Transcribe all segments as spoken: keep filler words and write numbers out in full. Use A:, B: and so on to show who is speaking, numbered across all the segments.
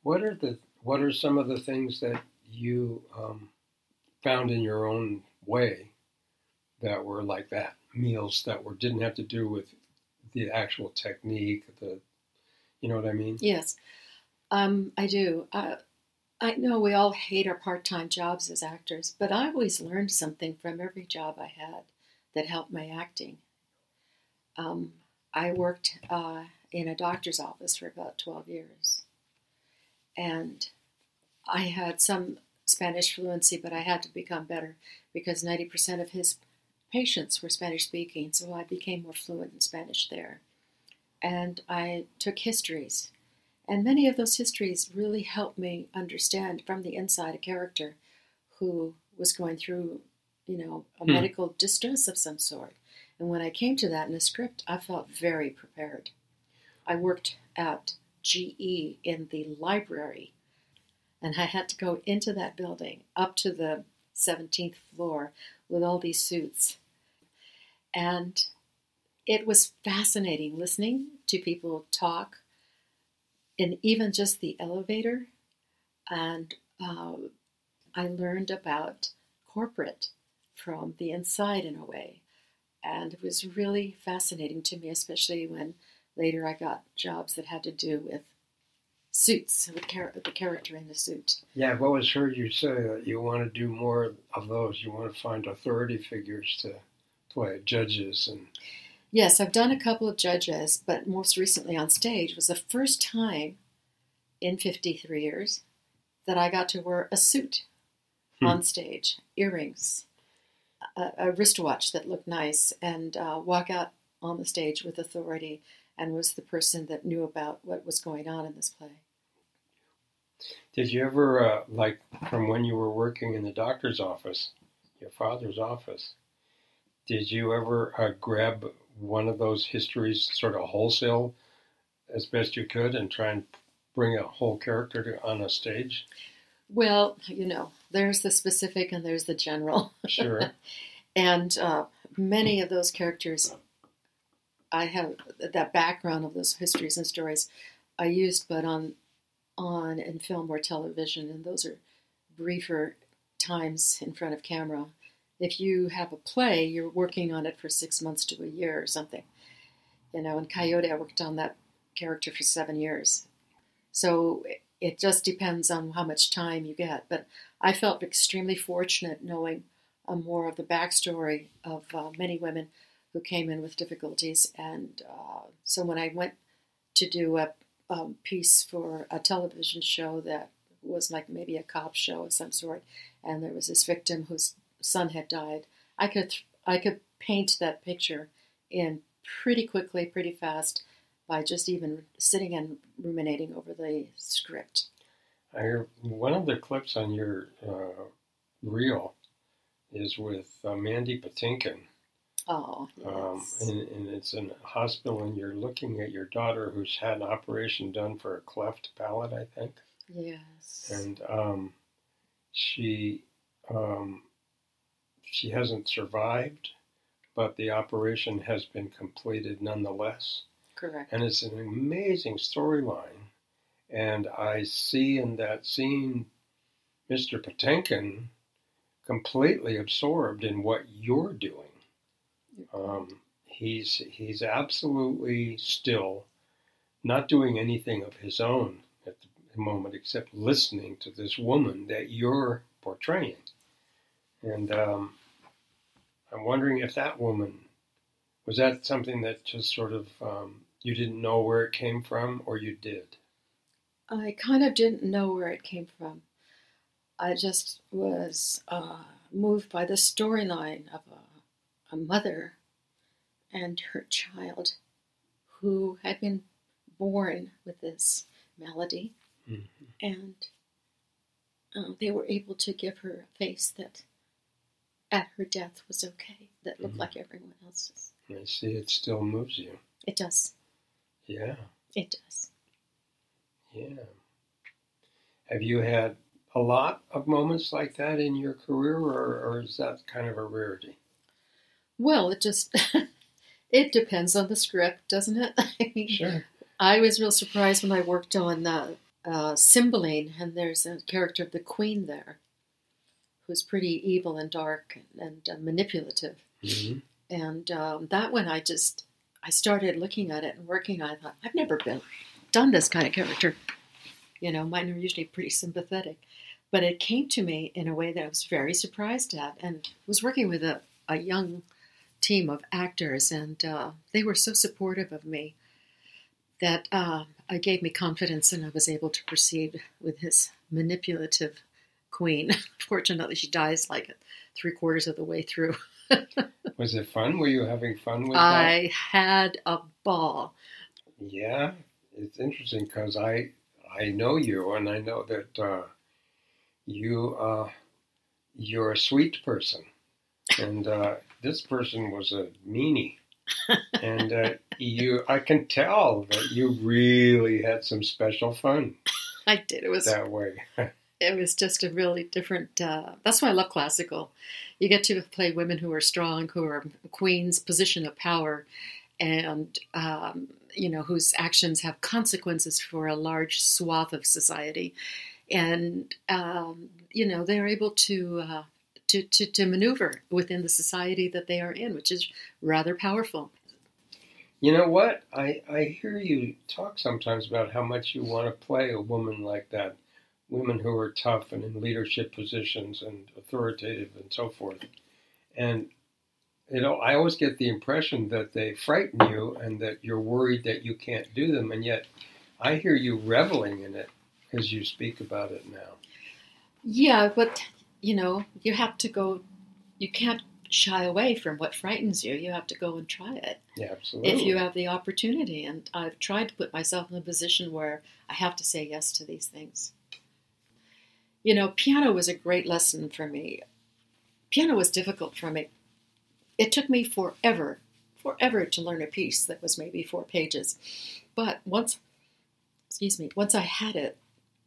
A: What are the what are some of the things that you um, found in your own way that were like that? Meals that were didn't have to do with the actual technique, the you know what I mean?
B: Yes, um, I do. Uh, I know we all hate our part-time jobs as actors, but I always learned something from every job I had that helped my acting. Um, I worked uh, in a doctor's office for about twelve years, and I had some Spanish fluency, but I had to become better because ninety percent of his patients were Spanish-speaking, so I became more fluent in Spanish there. And I took histories. And many of those histories really helped me understand from the inside a character who was going through, you know, a hmm. medical distress of some sort. And when I came to that in a script, I felt very prepared. I worked at G E in the library, and I had to go into that building up to the seventeenth floor with all these suits. And it was fascinating listening to people talk, and even just the elevator. And uh, I learned about corporate from the inside in a way. And it was really fascinating to me, especially when later I got jobs that had to do with suits, with char- the character in the suit.
A: Yeah, I've always heard you say that you want to do more of those. You want to find authority figures to play, judges and...
B: Yes, I've done a couple of judges, but most recently on stage was the first time in fifty-three years that I got to wear a suit hmm. on stage, earrings, a, a wristwatch that looked nice, and uh, walk out on the stage with authority and was the person that knew about what was going on in this play.
A: Did you ever, uh, like from when you were working in the doctor's office, your father's office, did you ever uh, grab one of those histories sort of wholesale as best you could and try and bring a whole character to, on a stage?
B: Well, you know, there's the specific and there's the general.
A: Sure.
B: And uh, many of those characters, I have that background of those histories and stories I used, but on on in film or television, and those are briefer times in front of camera. If you have a play, you're working on it for six months to a year or something. You know, in Coyote, I worked on that character for seven years. So it just depends on how much time you get. But I felt extremely fortunate knowing uh, more of the backstory of uh, many women who came in with difficulties. And uh, so when I went to do a um, piece for a television show that was like maybe a cop show of some sort, and there was this victim whose son had died, I could I could paint that picture in pretty quickly, pretty fast, by just even sitting and ruminating over the script.
A: I hear one of the clips on your uh, reel is with uh, Mandy Patinkin.
B: Oh, yes.
A: Um, and, and it's in a hospital, and you're looking at your daughter who's had an operation done for a cleft palate, I think.
B: Yes.
A: And um, she um, she hasn't survived, but the operation has been completed nonetheless.
B: Correct.
A: And it's an amazing storyline. And I see in that scene Mister Patinkin completely absorbed in what you're doing. Um, he's he's absolutely still, not doing anything of his own at the moment except listening to this woman that you're portraying. And um, I'm wondering if that woman, was that something that just sort of, um, you didn't know where it came from, or you did?
B: I kind of didn't know where it came from. I just was uh, moved by the storyline of a, a mother and her child who had been born with this malady. Mm-hmm. And uh, they were able to give her a face that at her death was okay, that looked mm-hmm. like everyone else's.
A: I see, it still moves you.
B: It does.
A: Yeah.
B: It does.
A: Yeah. Have you had a lot of moments like that in your career, or, or is that kind of a rarity?
B: Well, it just, it depends on the script, doesn't it? I mean,
A: sure.
B: I was real surprised when I worked on uh, uh, Cymbeline, and there's a character of the queen there who's pretty evil and dark and, and uh, manipulative.
A: Mm-hmm.
B: And um, that one, I just, I started looking at it and working on it. I thought, I've never been done this kind of character. You know, mine are usually pretty sympathetic. But it came to me in a way that I was very surprised at, and was working with a, a young team of actors, and uh, they were so supportive of me that uh, it gave me confidence, and I was able to proceed with his manipulative queen. Fortunately, she dies like three quarters of the way through.
A: Was it fun? Were you having fun with
B: I
A: that?
B: had a ball.
A: Yeah, it's interesting because I I know you, and I know that uh, you uh, you're a sweet person, and uh, this person was a meanie, and uh, you I can tell that you really had some special fun.
B: I did. It was
A: that way.
B: It was just a really different. Uh, that's why I love classical. You get to play women who are strong, who are queens, position of power, and um, you know, whose actions have consequences for a large swath of society, and um, you know, they're able to, uh, to to to maneuver within the society that they are in, which is rather powerful.
A: You know what? I I hear you talk sometimes about how much you want to play a woman like that. Women who are tough and in leadership positions and authoritative and so forth. And you know, I always get the impression that they frighten you and that you're worried that you can't do them. And yet I hear you reveling in it as you speak about it now.
B: Yeah, but, you know, you have to go, you can't shy away from what frightens you. You have to go and try it.
A: Yeah, absolutely.
B: If you have the opportunity. And I've tried to put myself in a position where I have to say yes to these things. You know, piano was a great lesson for me. Piano was difficult for me. It took me forever, forever to learn a piece that was maybe four pages. But once, excuse me, once I had it,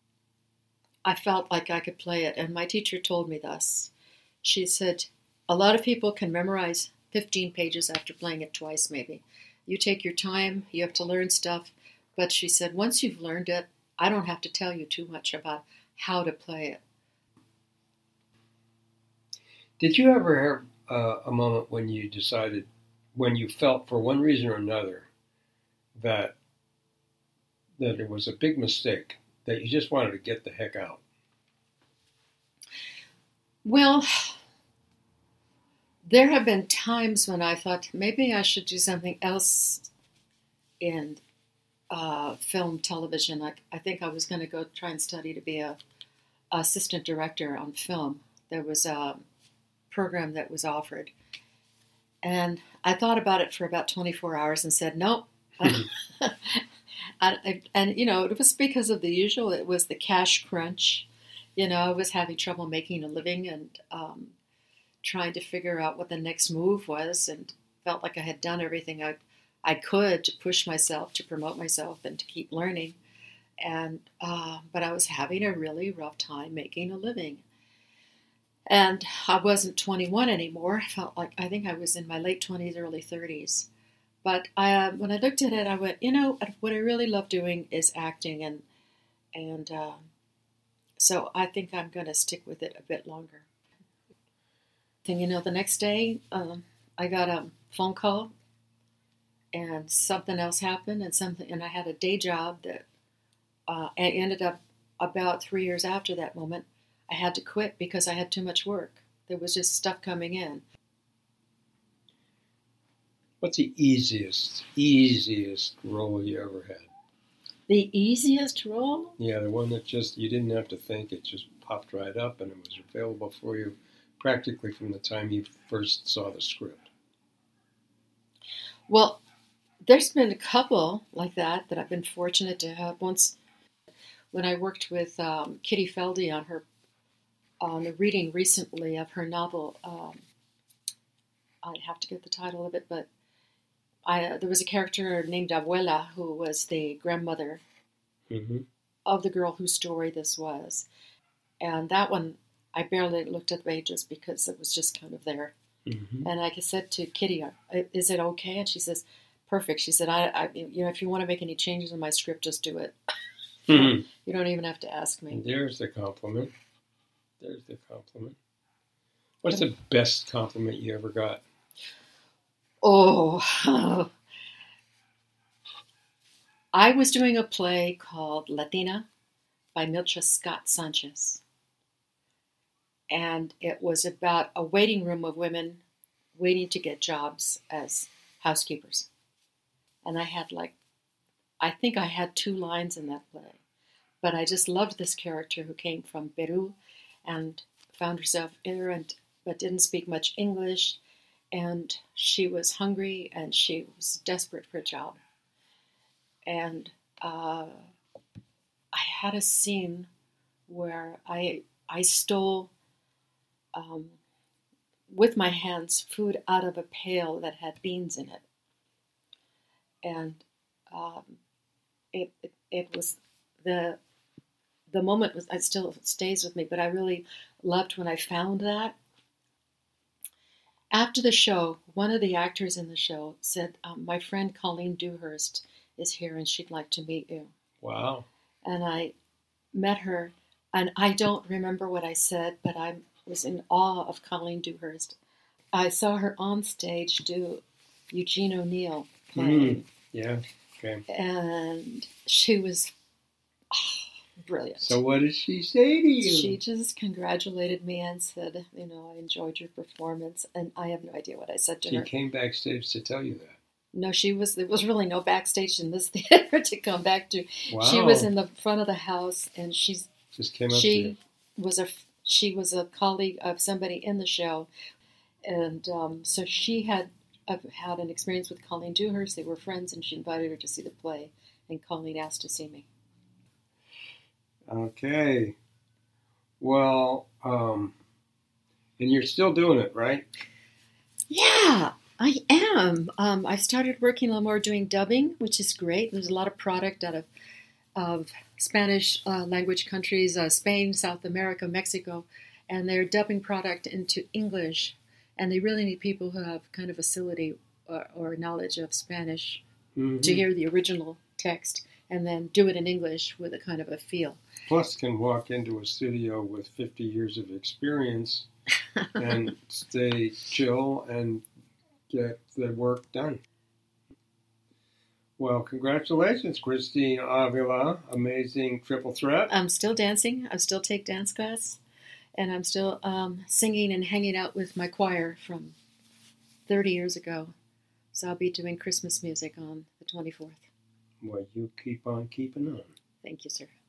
B: I felt like I could play it. And my teacher told me this. She said, a lot of people can memorize fifteen pages after playing it twice, maybe. You take your time, you have to learn stuff. But she said, once you've learned it, I don't have to tell you too much about how to play it.
A: Did you ever have uh, a moment when you decided, when you felt for one reason or another that that it was a big mistake, that you just wanted to get the heck out?
B: Well, there have been times when I thought maybe I should do something else in uh, film, television. I, I think I was going to go try and study to be a assistant director on film. There was a program that was offered, and I thought about it for about twenty-four hours and said no. Mm-hmm. I, I, and you know, it was because of the usual. It was the cash crunch. You know, I was having trouble making a living and um, trying to figure out what the next move was, and felt like I had done everything I I could to push myself, to promote myself, and to keep learning. And uh, but I was having a really rough time making a living. And I wasn't twenty-one anymore. I felt like, I think I was in my late twenties, early thirties. But I, uh, when I looked at it, I went, you know, what I really love doing is acting. And and uh, so I think I'm going to stick with it a bit longer. And, you know, the next day, um, I got a phone call, and something else happened, and something, and I had a day job that uh, I ended up about three years after that moment. I had to quit because I had too much work. There was just stuff coming in.
A: What's the easiest, easiest role you ever had?
B: The easiest role?
A: Yeah, the one that just, you didn't have to think, it just popped right up and it was available for you practically from the time you first saw the script.
B: Well, there's been a couple like that that I've been fortunate to have. Once, when I worked with um, Kitty Feldy on her on a reading recently of her novel, um, I'd have to get the title of it, but I, uh, there was a character named Abuela who was the grandmother mm-hmm. of the girl whose story this was. And that one, I barely looked at the pages because it was just kind of there. Mm-hmm. And like I said to Kitty, is it okay? And she says, perfect. She said, I, I, you know, if you want to make any changes in my script, just do it. Mm-hmm. You don't even have to ask me.
A: And there's the compliment. There's the compliment. What's the best compliment you ever got?
B: Oh, I was doing a play called Latina by Milcha Scott Sanchez. And it was about a waiting room of women waiting to get jobs as housekeepers. And I had like, I think I had two lines in that play. But I just loved this character who came from Peru and found herself ignorant but didn't speak much English. And she was hungry and she was desperate for a job. And uh, I had a scene where I I stole, um, with my hands, food out of a pail that had beans in it. And um, it, it it was the the moment was it still stays with me. But I really loved when I found that. After the show, one of the actors in the show said, um, "My friend Colleen Dewhurst is here, and she'd like to meet you."
A: Wow!
B: And I met her, and I don't remember what I said, but I was in awe of Colleen Dewhurst. I saw her on stage do Eugene O'Neill playing.
A: Mm, yeah. Okay.
B: And she was oh, brilliant.
A: So what did she say to you?
B: She just congratulated me and said, you know, I enjoyed your performance. And I have no idea what I said to
A: she
B: her.
A: She came backstage to tell you that.
B: No, she was, there was really no backstage in this theater to come back to.
A: Wow.
B: She was in the front of the house, and she's,
A: just came up
B: she
A: to you.
B: was a, she was a colleague of somebody in the show. And um, so she had uh, had an experience with Colleen Dewhurst. They were friends, and she invited her to see the play. And Colleen asked to see me.
A: Okay. Well, um, and you're still doing it, right?
B: Yeah, I am. Um, I started working a little more doing dubbing, which is great. There's a lot of product out of of Spanish uh, language countries, uh, Spain, South America, Mexico, and they're dubbing product into English. And they really need people who have kind of facility or, or knowledge of Spanish
A: Mm-hmm.
B: to hear the original text and then do it in English with a kind of a feel.
A: Plus can walk into a studio with fifty years of experience and stay chill and get the work done. Well, congratulations, Christine Avila. Amazing triple threat.
B: I'm still dancing. I still take dance class. And I'm still um, singing and hanging out with my choir from thirty years ago. So I'll be doing Christmas music on the twenty-fourth.
A: Well, you keep on keeping on.
B: Thank you, sir.